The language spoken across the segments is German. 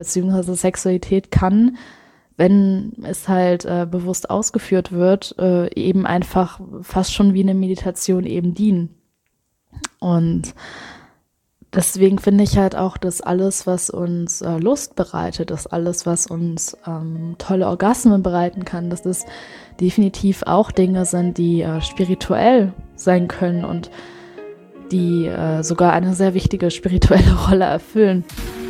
beziehungsweise Sexualität kann, wenn es halt bewusst ausgeführt wird, eben einfach fast schon wie eine Meditation eben dienen. Und deswegen finde ich halt auch, dass alles, was uns Lust bereitet, dass alles, was uns tolle Orgasmen bereiten kann, dass das definitiv auch Dinge sind, die spirituell sein können und die sogar eine sehr wichtige spirituelle Rolle erfüllen.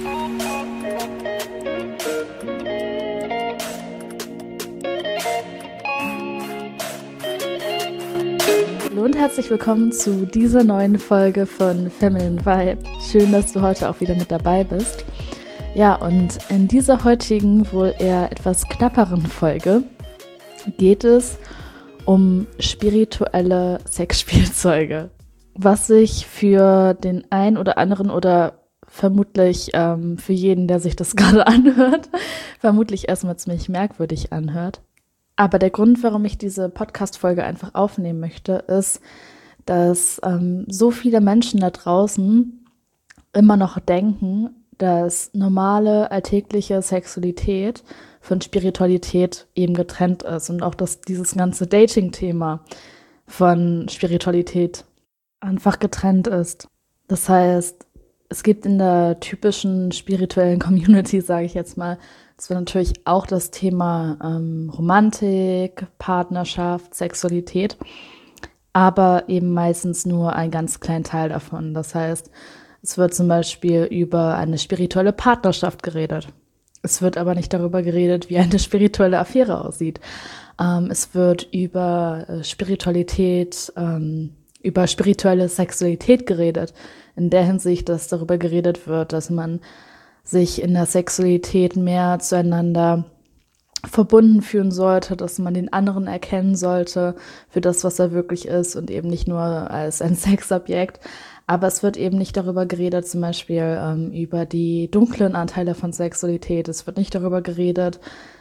Hallo und herzlich willkommen zu dieser neuen Folge von Feminine Vibe. Schön, dass du heute auch wieder mit dabei bist. Ja, und in dieser heutigen, wohl eher etwas knapperen Folge geht es um spirituelle Sexspielzeuge. Was sich für den einen oder anderen oder vermutlich für jeden, der sich das gerade anhört, vermutlich erstmal ziemlich merkwürdig anhört. Aber der Grund, warum ich diese Podcast-Folge einfach aufnehmen möchte, ist, dass so viele Menschen da draußen immer noch denken, dass normale, alltägliche Sexualität von Spiritualität eben getrennt ist und auch, dass dieses ganze Dating-Thema von Spiritualität einfach getrennt ist. Das heißt, es gibt in der typischen spirituellen Community, sage ich jetzt mal, es wird natürlich auch das Thema Romantik, Partnerschaft, Sexualität, aber eben meistens nur ein ganz kleinen Teil davon. Das heißt, es wird zum Beispiel über eine spirituelle Partnerschaft geredet. Es wird aber nicht darüber geredet, wie eine spirituelle Affäre aussieht. Es wird über Spiritualität, über spirituelle Sexualität geredet. In der Hinsicht, dass darüber geredet wird, dass man sich in der Sexualität mehr zueinander verbunden fühlen sollte, dass man den anderen erkennen sollte für das, was er wirklich ist und eben nicht nur als ein Sexobjekt. Aber es wird eben nicht darüber geredet, zum Beispiel über die dunklen Anteile von Sexualität. Es wird nicht darüber geredet,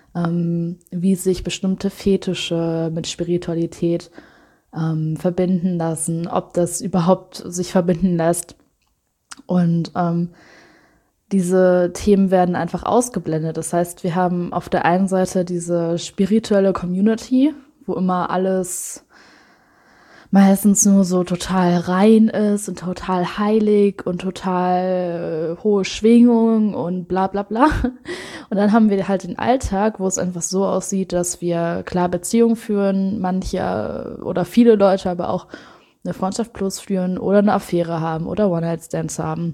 wie sich bestimmte Fetische mit Spiritualität verbinden lassen, ob das überhaupt sich verbinden lässt. Und diese Themen werden einfach ausgeblendet. Das heißt, wir haben auf der einen Seite diese spirituelle Community, wo immer alles meistens nur so total rein ist und total heilig und total hohe Schwingung und bla bla bla. Und dann haben wir halt den Alltag, wo es einfach so aussieht, dass wir klar Beziehungen führen, manche oder viele Leute aber auch eine Freundschaft plus führen oder eine Affäre haben oder One-Night-Stands haben.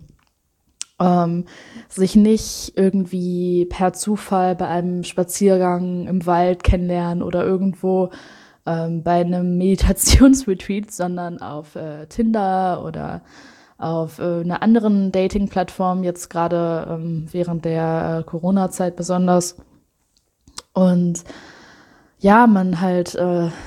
Sich nicht irgendwie per Zufall bei einem Spaziergang im Wald kennenlernen oder irgendwo bei einem Meditationsretreat, sondern auf Tinder oder auf einer anderen Dating-Plattform, jetzt gerade während der Corona-Zeit besonders. Und ja, man halt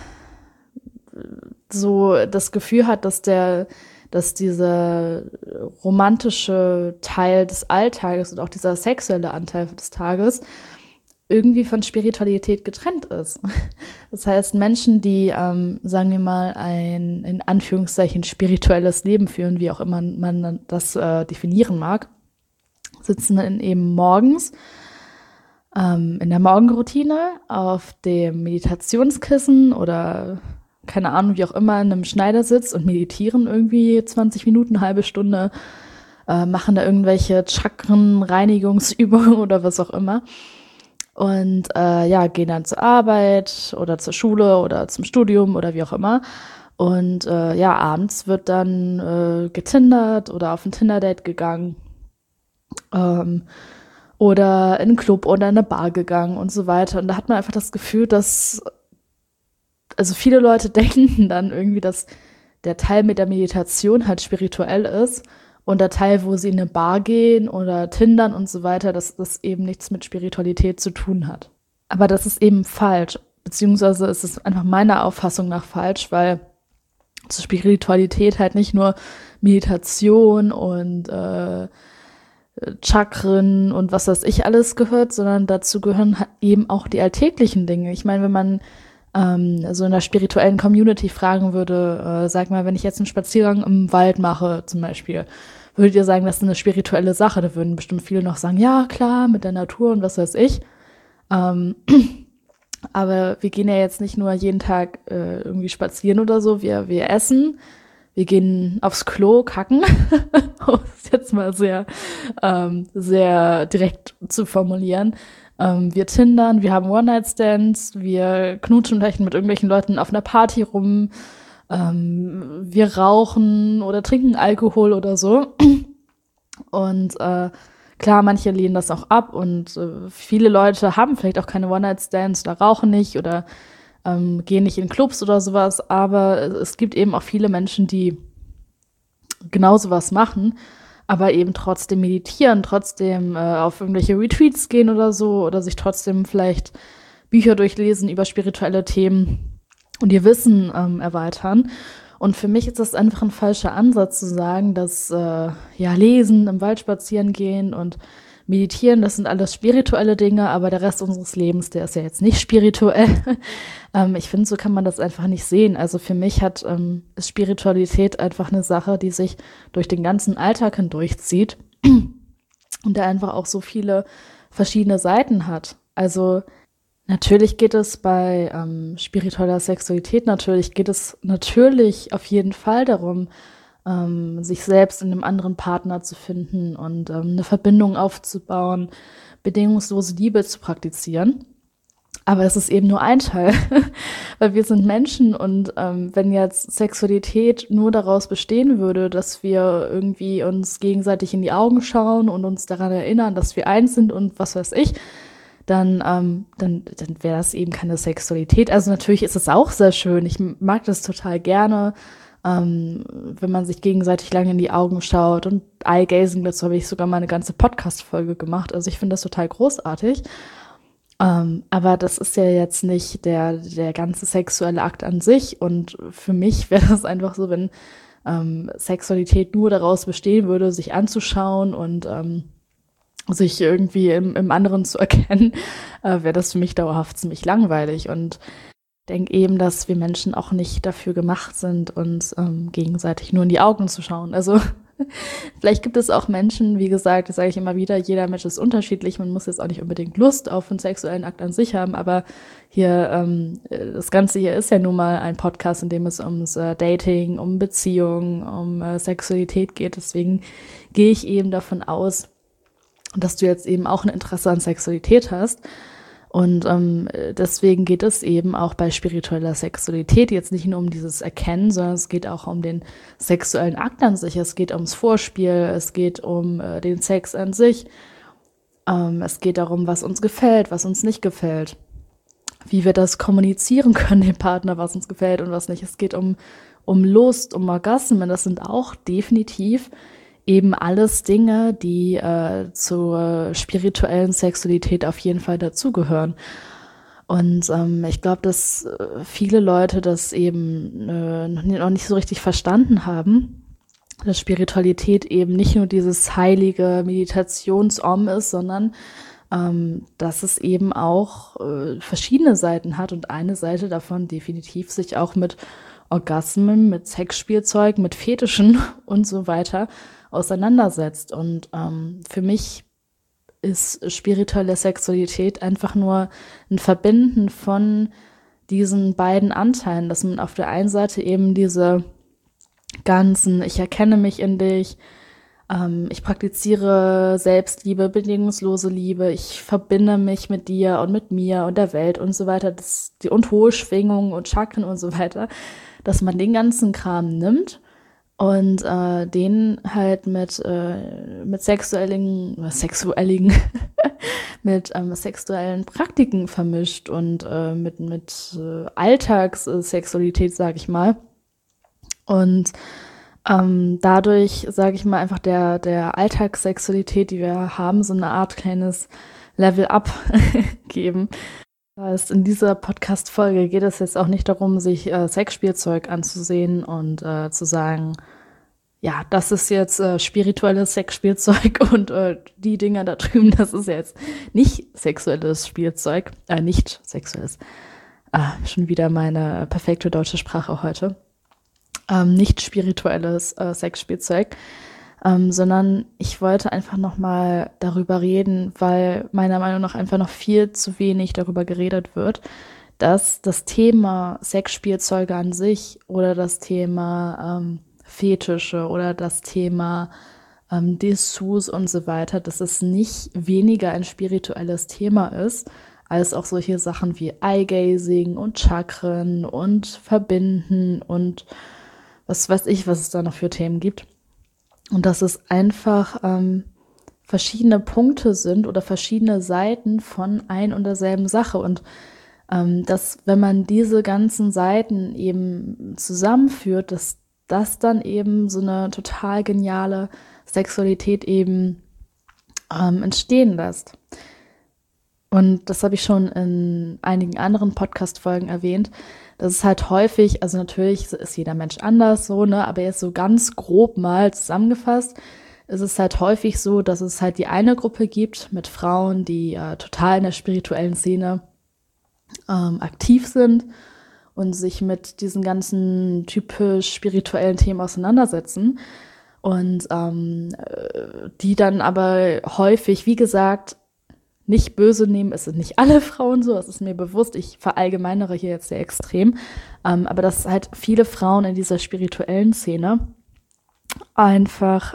so das Gefühl hat, dass dieser romantische Teil des Alltages und auch dieser sexuelle Anteil des Tages irgendwie von Spiritualität getrennt ist. Das heißt, Menschen, die, sagen wir mal, ein in Anführungszeichen spirituelles Leben führen, wie auch immer man das definieren mag, sitzen dann eben morgens in der Morgenroutine auf dem Meditationskissen oder keine Ahnung, wie auch immer, in einem Schneidersitz und meditieren irgendwie 20 Minuten, eine halbe Stunde, machen da irgendwelche Chakrenreinigungsübungen oder was auch immer. Und gehen dann zur Arbeit oder zur Schule oder zum Studium oder wie auch immer. Und abends wird dann getindert oder auf ein Tinder-Date gegangen. Oder in einen Club oder in eine Bar gegangen und so weiter. Und da hat man einfach das Gefühl, dass also viele Leute denken dann irgendwie, dass der Teil mit der Meditation halt spirituell ist und der Teil, wo sie in eine Bar gehen oder tindern und so weiter, dass das eben nichts mit Spiritualität zu tun hat. Aber das ist eben falsch, beziehungsweise ist es einfach meiner Auffassung nach falsch, weil zur Spiritualität halt nicht nur Meditation und Chakren und was weiß ich alles gehört, sondern dazu gehören eben auch die alltäglichen Dinge. Ich meine, wenn man so in der spirituellen Community fragen würde, sag mal, wenn ich jetzt einen Spaziergang im Wald mache zum Beispiel, würdet ihr sagen, das ist eine spirituelle Sache? Da würden bestimmt viele noch sagen, ja, klar, mit der Natur und was weiß ich. Aber wir gehen ja jetzt nicht nur jeden Tag irgendwie spazieren oder so, wir essen, wir gehen aufs Klo, kacken, um es jetzt mal sehr direkt zu formulieren. Wir tindern, wir haben One-Night-Stands, wir knutschen vielleicht mit irgendwelchen Leuten auf einer Party rum, wir rauchen oder trinken Alkohol oder so. Und klar, manche lehnen das auch ab und viele Leute haben vielleicht auch keine One-Night-Stands oder rauchen nicht oder gehen nicht in Clubs oder sowas, aber es gibt eben auch viele Menschen, die genau sowas machen, aber eben trotzdem meditieren, trotzdem auf irgendwelche Retreats gehen oder so oder sich trotzdem vielleicht Bücher durchlesen über spirituelle Themen und ihr Wissen erweitern. Und für mich ist das einfach ein falscher Ansatz zu sagen, dass Lesen, im Wald spazieren gehen und meditieren, das sind alles spirituelle Dinge, aber der Rest unseres Lebens, der ist ja jetzt nicht spirituell. Ich finde, so kann man das einfach nicht sehen. Also für mich ist Spiritualität einfach eine Sache, die sich durch den ganzen Alltag hindurchzieht und der einfach auch so viele verschiedene Seiten hat. Also natürlich geht es bei spiritueller Sexualität, geht es natürlich auf jeden Fall darum, sich selbst in einem anderen Partner zu finden und eine Verbindung aufzubauen, bedingungslose Liebe zu praktizieren. Aber das ist eben nur ein Teil, weil wir sind Menschen und wenn jetzt Sexualität nur daraus bestehen würde, dass wir irgendwie uns gegenseitig in die Augen schauen und uns daran erinnern, dass wir eins sind und was weiß ich, dann wäre das eben keine Sexualität. Also natürlich ist es auch sehr schön. Ich mag das total gerne, wenn man sich gegenseitig lange in die Augen schaut. Und Eye-Gazing, dazu habe ich sogar mal eine ganze Podcast-Folge gemacht. Also ich finde das total großartig. Aber das ist ja jetzt nicht der ganze sexuelle Akt an sich. Und für mich wäre das einfach so, wenn Sexualität nur daraus bestehen würde, sich anzuschauen und sich irgendwie im anderen zu erkennen, wäre das für mich dauerhaft ziemlich langweilig. Und ich denke eben, dass wir Menschen auch nicht dafür gemacht sind, uns gegenseitig nur in die Augen zu schauen. Also vielleicht gibt es auch Menschen, wie gesagt, das sage ich immer wieder, jeder Mensch ist unterschiedlich, man muss jetzt auch nicht unbedingt Lust auf einen sexuellen Akt an sich haben, aber hier, das Ganze hier ist ja nun mal ein Podcast, in dem es ums Dating, um Beziehungen, um Sexualität geht, deswegen gehe ich eben davon aus, dass du jetzt eben auch ein Interesse an Sexualität hast. Und deswegen geht es eben auch bei spiritueller Sexualität jetzt nicht nur um dieses Erkennen, sondern es geht auch um den sexuellen Akt an sich. Es geht ums Vorspiel, es geht um den Sex an sich. Es geht darum, was uns gefällt, was uns nicht gefällt. Wie wir das kommunizieren können, dem Partner, was uns gefällt und was nicht. Es geht um Lust, um Orgasmen. Das sind auch definitiv eben alles Dinge, die zur spirituellen Sexualität auf jeden Fall dazugehören. Und ich glaube, dass viele Leute das eben noch nicht so richtig verstanden haben, dass Spiritualität eben nicht nur dieses heilige Meditations-Om ist, sondern dass es eben auch verschiedene Seiten hat und eine Seite davon definitiv sich auch mit Orgasmen, mit Sexspielzeug, mit Fetischen und so weiter auseinandersetzt. Und für mich ist spirituelle Sexualität einfach nur ein Verbinden von diesen beiden Anteilen, dass man auf der einen Seite eben diese ganzen, ich erkenne mich in dich, ich praktiziere Selbstliebe, bedingungslose Liebe, ich verbinde mich mit dir und mit mir und der Welt und so weiter, und hohe Schwingungen und Chakren und so weiter, dass man den ganzen Kram nimmt und den halt mit sexuellen sexuellen Praktiken vermischt und mit Alltagssexualität, sag ich mal. Und dadurch, sage ich mal, einfach der Alltagssexualität, die wir haben, so eine Art kleines Level-Up geben. Das heißt, in dieser Podcast-Folge geht es jetzt auch nicht darum, sich Sexspielzeug anzusehen und zu sagen, ja, das ist jetzt spirituelles Sexspielzeug und die Dinger da drüben, das ist jetzt nicht sexuelles Spielzeug, nicht sexuelles. Schon wieder meine perfekte deutsche Sprache heute. Nicht spirituelles Sexspielzeug. sondern ich wollte einfach nochmal darüber reden, weil meiner Meinung nach einfach noch viel zu wenig darüber geredet wird, dass das Thema Sexspielzeuge an sich oder das Thema Fetische oder das Thema Dessous und so weiter, dass es nicht weniger ein spirituelles Thema ist, als auch solche Sachen wie Eye-Gazing und Chakren und Verbinden und was weiß ich, was es da noch für Themen gibt. Und dass es einfach verschiedene Punkte sind oder verschiedene Seiten von ein und derselben Sache. Und dass, wenn man diese ganzen Seiten eben zusammenführt, dass das dann eben so eine total geniale Sexualität eben entstehen lässt. Und das habe ich schon in einigen anderen Podcast-Folgen erwähnt. Das ist halt häufig, also natürlich ist jeder Mensch anders so, ne, aber jetzt so ganz grob mal zusammengefasst, ist es halt häufig so, dass es halt die eine Gruppe gibt mit Frauen, die total in der spirituellen Szene aktiv sind und sich mit diesen ganzen typisch spirituellen Themen auseinandersetzen. Und die dann aber häufig, wie gesagt, nicht böse nehmen, es sind nicht alle Frauen so, das ist mir bewusst, ich verallgemeinere hier jetzt sehr extrem, aber dass halt viele Frauen in dieser spirituellen Szene einfach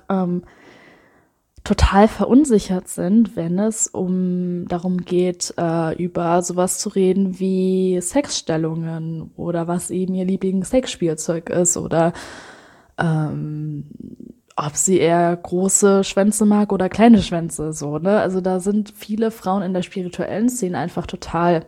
total verunsichert sind, wenn es darum geht, über sowas zu reden wie Sexstellungen oder was eben ihr Lieblings-Sexspielzeug ist oder ob sie eher große Schwänze mag oder kleine Schwänze, so, ne? Also da sind viele Frauen in der spirituellen Szene einfach total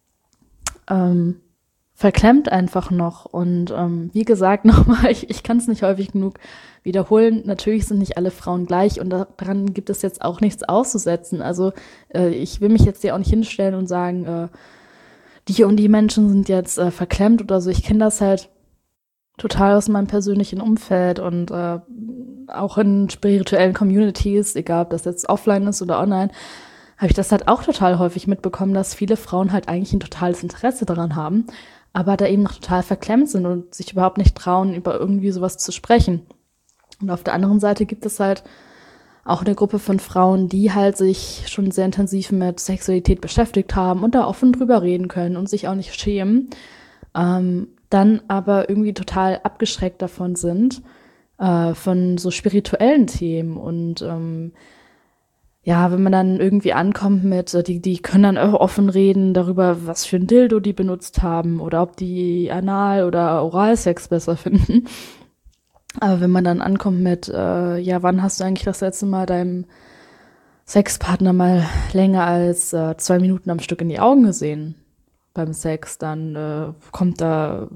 verklemmt einfach noch. Und wie gesagt, nochmal, ich kann es nicht häufig genug wiederholen. Natürlich sind nicht alle Frauen gleich und daran gibt es jetzt auch nichts auszusetzen. Also ich will mich jetzt hier auch nicht hinstellen und sagen, die und die Menschen sind jetzt verklemmt oder so. Ich kenne das halt total aus meinem persönlichen Umfeld und auch in spirituellen Communities, egal ob das jetzt offline ist oder online, habe ich das halt auch total häufig mitbekommen, dass viele Frauen halt eigentlich ein totales Interesse daran haben, aber da eben noch total verklemmt sind und sich überhaupt nicht trauen, über irgendwie sowas zu sprechen. Und auf der anderen Seite gibt es halt auch eine Gruppe von Frauen, die halt sich schon sehr intensiv mit Sexualität beschäftigt haben und da offen drüber reden können und sich auch nicht schämen, dann aber irgendwie total abgeschreckt davon sind, von so spirituellen Themen. Und ja, wenn man dann irgendwie ankommt mit, die können dann auch offen reden darüber, was für ein Dildo die benutzt haben oder ob die Anal- oder Oralsex besser finden. Aber wenn man dann ankommt mit, ja, wann hast du eigentlich das letzte Mal deinem Sexpartner mal länger als 2 Minuten am Stück in die Augen gesehen beim Sex, dann kommt da,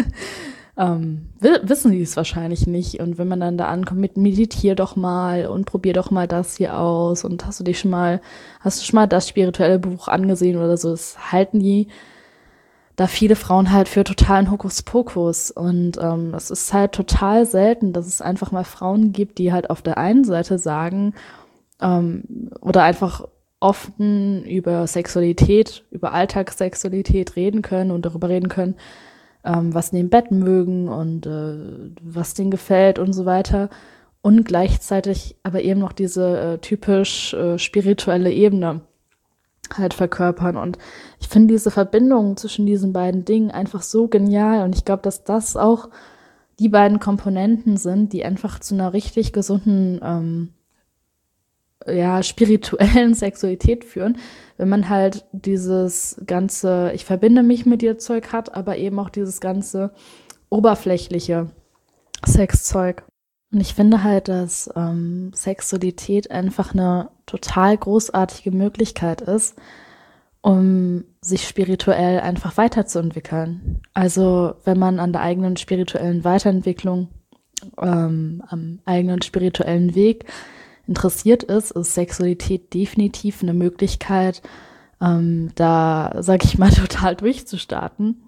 wissen die es wahrscheinlich nicht. Und wenn man dann da ankommt mit meditier doch mal und probier doch mal das hier aus und hast du schon mal das spirituelle Buch angesehen oder so, das halten die da viele Frauen halt für totalen Hokuspokus. Und es ist halt total selten, dass es einfach mal Frauen gibt, die halt auf der einen Seite sagen oder einfach offen über Sexualität, über Alltagssexualität reden können und darüber reden können, was sie im Bett mögen und was denen gefällt und so weiter. Und gleichzeitig aber eben noch diese typisch spirituelle Ebene halt verkörpern. Und ich finde diese Verbindung zwischen diesen beiden Dingen einfach so genial. Und ich glaube, dass das auch die beiden Komponenten sind, die einfach zu einer richtig gesunden spirituellen Sexualität führen, wenn man halt dieses ganze, ich verbinde mich mit dir Zeug hat, aber eben auch dieses ganze oberflächliche Sexzeug. Und ich finde halt, dass Sexualität einfach eine total großartige Möglichkeit ist, um sich spirituell einfach weiterzuentwickeln. Also wenn man an der eigenen spirituellen Weiterentwicklung, am eigenen spirituellen Weg interessiert ist Sexualität definitiv eine Möglichkeit, da, sag ich mal, total durchzustarten.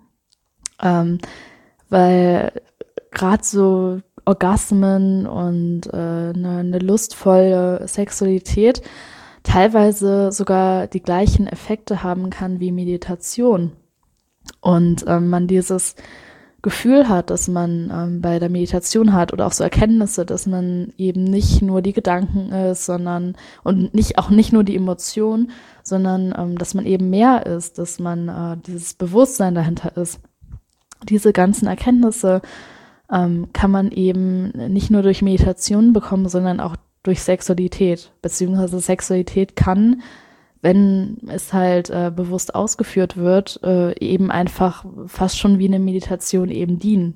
Weil gerade so Orgasmen und eine lustvolle Sexualität teilweise sogar die gleichen Effekte haben kann wie Meditation. Und man dieses Gefühl hat, das man bei der Meditation hat oder auch so Erkenntnisse, dass man eben nicht nur die Gedanken ist, sondern und nicht nur die Emotion, sondern dass man eben mehr ist, dass man dieses Bewusstsein dahinter ist. Diese ganzen Erkenntnisse kann man eben nicht nur durch Meditation bekommen, sondern auch durch Sexualität, beziehungsweise Sexualität kann, wenn es halt bewusst ausgeführt wird, eben einfach fast schon wie eine Meditation eben dienen.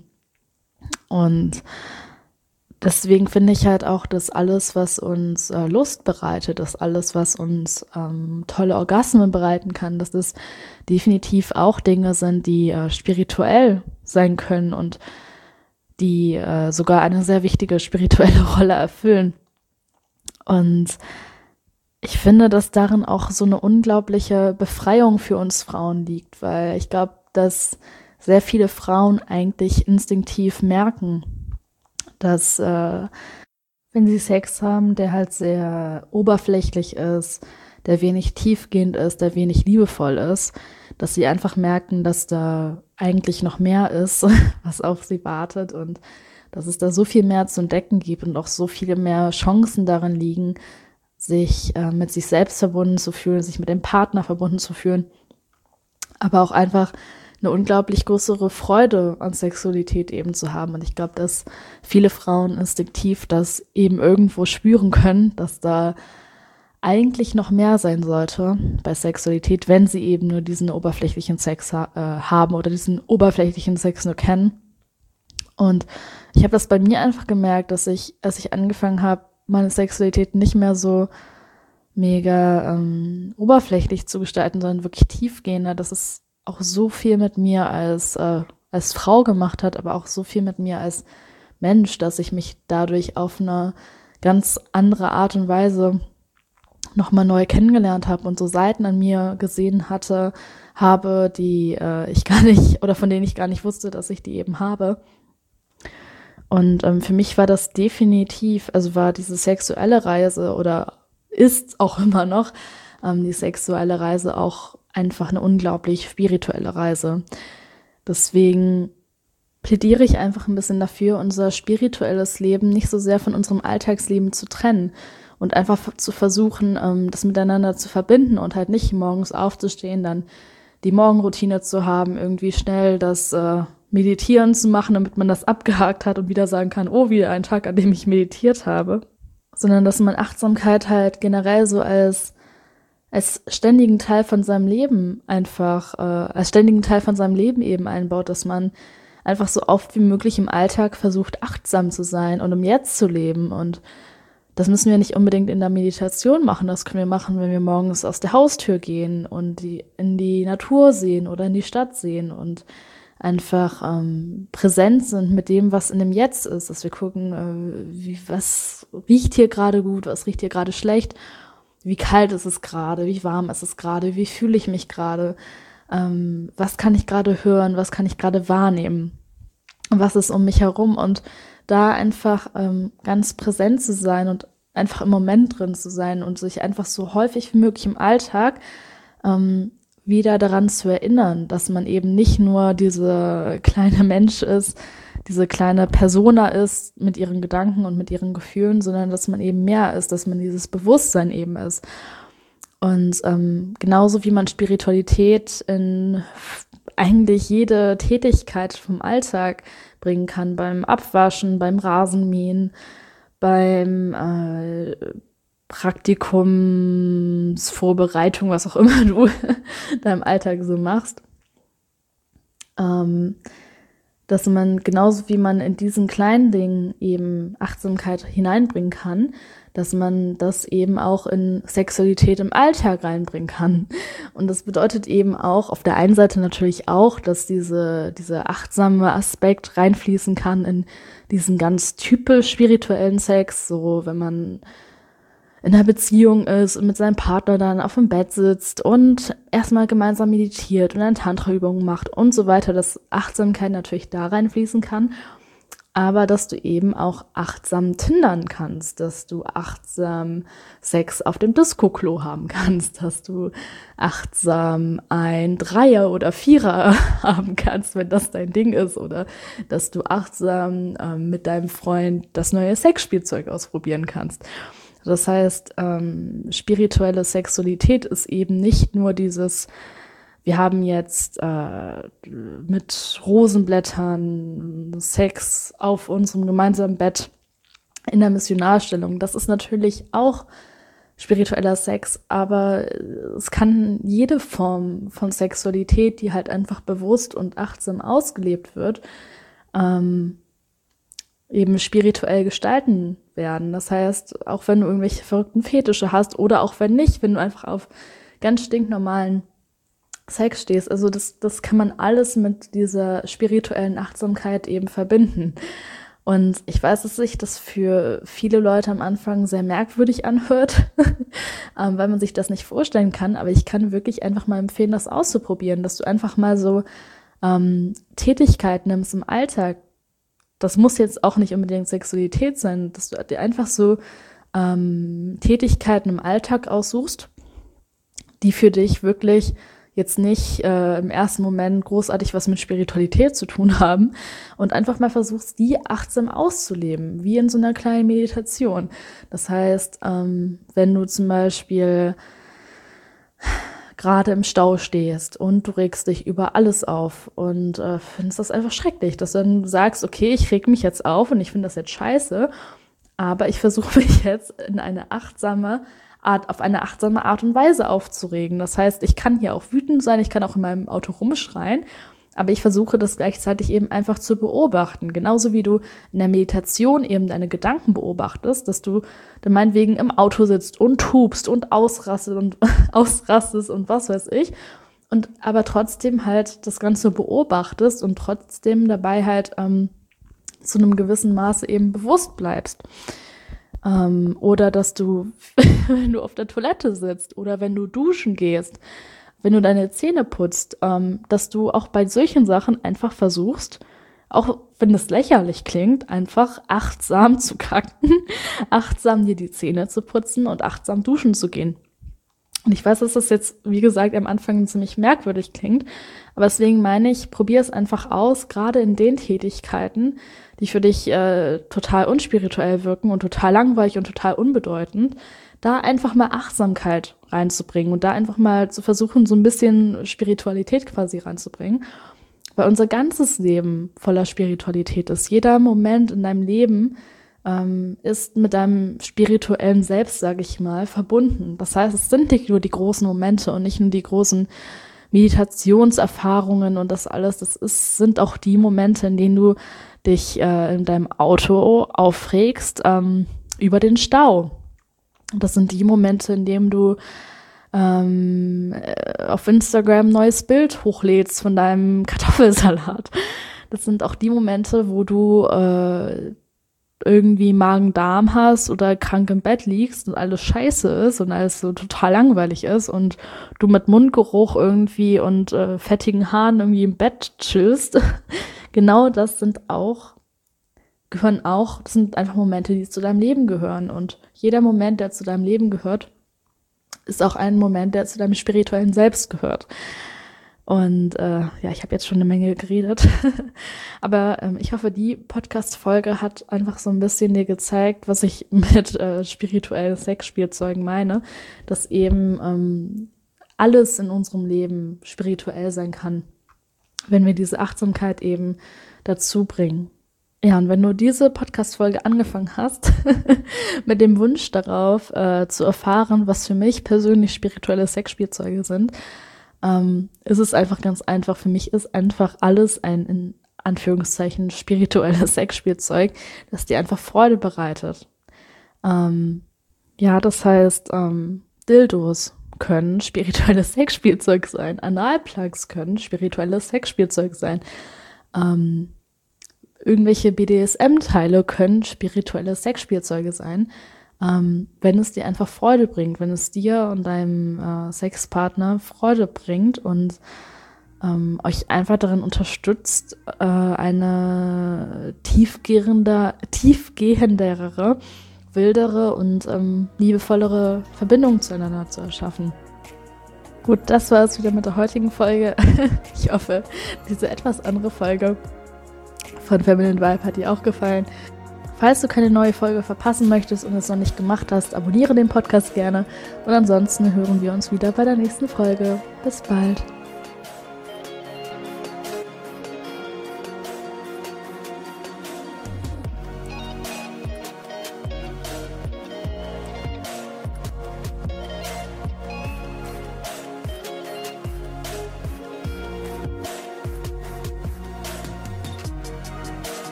Und deswegen finde ich halt auch, dass alles, was uns Lust bereitet, dass alles, was uns tolle Orgasmen bereiten kann, dass das definitiv auch Dinge sind, die spirituell sein können und die sogar eine sehr wichtige spirituelle Rolle erfüllen. Und ich finde, dass darin auch so eine unglaubliche Befreiung für uns Frauen liegt, weil ich glaube, dass sehr viele Frauen eigentlich instinktiv merken, dass wenn sie Sex haben, der halt sehr oberflächlich ist, der wenig tiefgehend ist, der wenig liebevoll ist, dass sie einfach merken, dass da eigentlich noch mehr ist, was auf sie wartet und dass es da so viel mehr zu entdecken gibt und auch so viele mehr Chancen darin liegen, sich mit sich selbst verbunden zu fühlen, sich mit dem Partner verbunden zu fühlen, aber auch einfach eine unglaublich größere Freude an Sexualität eben zu haben. Und ich glaube, dass viele Frauen instinktiv das eben irgendwo spüren können, dass da eigentlich noch mehr sein sollte bei Sexualität, wenn sie eben nur diesen oberflächlichen Sex haben oder diesen oberflächlichen Sex nur kennen. Und ich habe das bei mir einfach gemerkt, dass ich, als ich angefangen habe, meine Sexualität nicht mehr so mega oberflächlich zu gestalten, sondern wirklich tiefgehender, dass es auch so viel mit mir als Frau gemacht hat, aber auch so viel mit mir als Mensch, dass ich mich dadurch auf eine ganz andere Art und Weise nochmal neu kennengelernt habe und so Seiten an mir gesehen habe, die ich gar nicht oder von denen ich gar nicht wusste, dass ich die eben habe. Und für mich war das definitiv, also war diese sexuelle Reise oder ist auch immer noch die sexuelle Reise auch einfach eine unglaublich spirituelle Reise. Deswegen plädiere ich einfach ein bisschen dafür, unser spirituelles Leben nicht so sehr von unserem Alltagsleben zu trennen und einfach zu versuchen, das miteinander zu verbinden und halt nicht morgens aufzustehen, dann die Morgenroutine zu haben, irgendwie schnell das Meditieren zu machen, damit man das abgehakt hat und wieder sagen kann, oh, wieder ein Tag, an dem ich meditiert habe, sondern dass man Achtsamkeit halt generell so als ständigen Teil von seinem Leben als ständigen Teil von seinem Leben eben einbaut, dass man einfach so oft wie möglich im Alltag versucht, achtsam zu sein und im Jetzt zu leben. Und das müssen wir nicht unbedingt in der Meditation machen. Das können wir machen, wenn wir morgens aus der Haustür gehen und in die Natur sehen oder in die Stadt sehen und einfach präsent sind mit dem, was in dem Jetzt ist. Dass wir gucken, was riecht hier gerade gut, was riecht hier gerade schlecht, wie kalt ist es gerade, wie warm ist es gerade, wie fühle ich mich gerade, was kann ich gerade hören, was kann ich gerade wahrnehmen, was ist um mich herum und da einfach ganz präsent zu sein und einfach im Moment drin zu sein und sich einfach so häufig wie möglich im Alltag wieder daran zu erinnern, dass man eben nicht nur diese kleine Mensch ist, diese kleine Persona ist mit ihren Gedanken und mit ihren Gefühlen, sondern dass man eben mehr ist, dass man dieses Bewusstsein eben ist. Und genauso wie man Spiritualität in eigentlich jede Tätigkeit vom Alltag bringen kann, beim Abwaschen, beim Rasenmähen, beim Praktikumsvorbereitung, was auch immer du da im Alltag so machst, dass man genauso wie man in diesen kleinen Dingen eben Achtsamkeit hineinbringen kann, dass man das eben auch in Sexualität im Alltag reinbringen kann. Und das bedeutet eben auch auf der einen Seite natürlich auch, dass dieser achtsame Aspekt reinfließen kann in diesen ganz typisch spirituellen Sex, so wenn man in einer Beziehung ist und mit seinem Partner dann auf dem Bett sitzt und erstmal gemeinsam meditiert und dann Tantra-Übungen macht und so weiter, dass Achtsamkeit natürlich da reinfließen kann. aber dass du eben auch achtsam tindern kannst, dass du achtsam Sex auf dem Disco-Klo haben kannst, dass du achtsam ein Dreier oder Vierer haben kannst, wenn das dein Ding ist, oder dass du achtsam mit deinem Freund das neue Sexspielzeug ausprobieren kannst. Das heißt, spirituelle Sexualität ist eben nicht nur dieses, wir haben jetzt mit Rosenblättern Sex auf unserem gemeinsamen Bett in der Missionarstellung. Das ist natürlich auch spiritueller Sex, aber es kann jede Form von Sexualität, die halt einfach bewusst und achtsam ausgelebt wird, eben spirituell gestalten werden. Das heißt, auch wenn du irgendwelche verrückten Fetische hast oder auch wenn nicht, wenn du einfach auf ganz stinknormalen Sex stehst, also das kann man alles mit dieser spirituellen Achtsamkeit eben verbinden. Und ich weiß, dass sich das für viele Leute am Anfang sehr merkwürdig anhört, weil man sich das nicht vorstellen kann, aber ich kann wirklich einfach mal empfehlen, das auszuprobieren, dass du einfach mal so Tätigkeiten nimmst im Alltag. Das muss jetzt auch nicht unbedingt Sexualität sein, dass du dir einfach so Tätigkeiten im Alltag aussuchst, die für dich wirklich jetzt nicht im ersten Moment großartig was mit Spiritualität zu tun haben und einfach mal versuchst, die achtsam auszuleben, wie in so einer kleinen Meditation. Das heißt, wenn du zum Beispiel gerade im Stau stehst und du regst dich über alles auf und findest das einfach schrecklich, dass du dann sagst, okay, ich reg mich jetzt auf und ich finde das jetzt scheiße, aber ich versuche mich jetzt auf eine achtsame Art und Weise aufzuregen. Das heißt, ich kann hier auch wütend sein, ich kann auch in meinem Auto rumschreien, aber ich versuche das gleichzeitig eben einfach zu beobachten. Genauso wie du in der Meditation eben deine Gedanken beobachtest, dass du dann meinetwegen im Auto sitzt und tupst und ausrastest und was weiß ich. Und aber trotzdem halt das Ganze beobachtest und trotzdem dabei halt zu einem gewissen Maße eben bewusst bleibst. Oder dass du, wenn du auf der Toilette sitzt oder wenn du duschen gehst, wenn du deine Zähne putzt, dass du auch bei solchen Sachen einfach versuchst, auch wenn es lächerlich klingt, einfach achtsam zu kacken, achtsam dir die Zähne zu putzen und achtsam duschen zu gehen. Und ich weiß, dass das jetzt, wie gesagt, am Anfang ziemlich merkwürdig klingt, aber deswegen meine ich, probier es einfach aus, gerade in den Tätigkeiten, die für dich total unspirituell wirken und total langweilig und total unbedeutend, da einfach mal Achtsamkeit reinzubringen und da einfach mal zu versuchen, so ein bisschen Spiritualität quasi reinzubringen. Weil unser ganzes Leben voller Spiritualität ist. Jeder Moment in deinem Leben ist mit deinem spirituellen Selbst, sage ich mal, verbunden. Das heißt, es sind nicht nur die großen Momente und nicht nur die großen Meditationserfahrungen und das alles. Sind auch die Momente, in denen du dich in deinem Auto aufregst über den Stau. Das sind die Momente, in denen du auf Instagram ein neues Bild hochlädst von deinem Kartoffelsalat. Das sind auch die Momente, wo du irgendwie Magen-Darm hast oder krank im Bett liegst und alles scheiße ist und alles so total langweilig ist und du mit Mundgeruch irgendwie und fettigen Haaren irgendwie im Bett chillst. Genau das sind einfach Momente, die zu deinem Leben gehören. Und jeder Moment, der zu deinem Leben gehört, ist auch ein Moment, der zu deinem spirituellen Selbst gehört. Und ich habe jetzt schon eine Menge geredet. Aber ich hoffe, die Podcast-Folge hat einfach so ein bisschen dir gezeigt, was ich mit spirituellen Sexspielzeugen meine. Dass eben alles in unserem Leben spirituell sein kann, wenn wir diese Achtsamkeit eben dazu bringen. Ja, und wenn du diese Podcast-Folge angefangen hast, mit dem Wunsch darauf zu erfahren, was für mich persönlich spirituelle Sexspielzeuge sind, ist es einfach ganz einfach. Für mich ist einfach alles ein, in Anführungszeichen, spirituelles Sexspielzeug, das dir einfach Freude bereitet. Das heißt, Dildos können spirituelles Sexspielzeug sein, Analplugs können spirituelles Sexspielzeug sein, irgendwelche BDSM-Teile können spirituelle Sexspielzeuge sein, wenn es dir einfach Freude bringt, wenn es dir und deinem Sexpartner Freude bringt und euch einfach darin unterstützt, eine tiefgehendere, wildere und liebevollere Verbindung zueinander zu erschaffen. Gut, das war es wieder mit der heutigen Folge. Ich hoffe, diese etwas andere Folge von Feminine Vibe hat dir auch gefallen. Falls du keine neue Folge verpassen möchtest und es noch nicht gemacht hast, abonniere den Podcast gerne. Und ansonsten hören wir uns wieder bei der nächsten Folge. Bis bald.